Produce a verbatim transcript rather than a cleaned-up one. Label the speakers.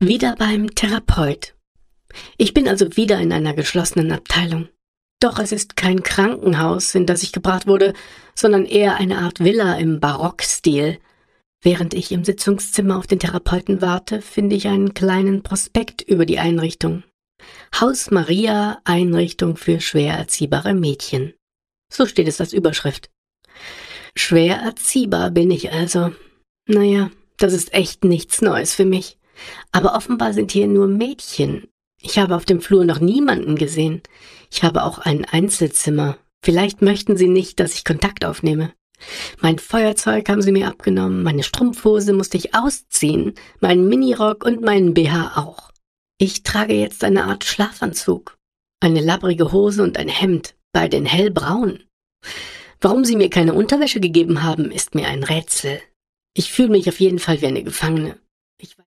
Speaker 1: Wieder beim Therapeut. Ich bin also wieder in einer geschlossenen Abteilung. Doch es ist kein Krankenhaus, in das ich gebracht wurde, sondern eher eine Art Villa im Barockstil. Während ich im Sitzungszimmer auf den Therapeuten warte, finde ich einen kleinen Prospekt über die Einrichtung. Haus Maria, Einrichtung für schwer erziehbare Mädchen. So steht es als Überschrift. Schwer erziehbar bin ich also. Naja, das ist echt nichts Neues für mich. Aber offenbar sind hier nur Mädchen. Ich habe auf dem Flur noch niemanden gesehen. Ich habe auch ein Einzelzimmer. Vielleicht möchten sie nicht, dass ich Kontakt aufnehme. Mein Feuerzeug haben sie mir abgenommen, meine Strumpfhose musste ich ausziehen, meinen Minirock und meinen B H auch. Ich trage jetzt eine Art Schlafanzug, eine labbrige Hose und ein Hemd, beide in hellbraun. Warum sie mir keine Unterwäsche gegeben haben, ist mir ein Rätsel. Ich fühle mich auf jeden Fall wie eine Gefangene. Ich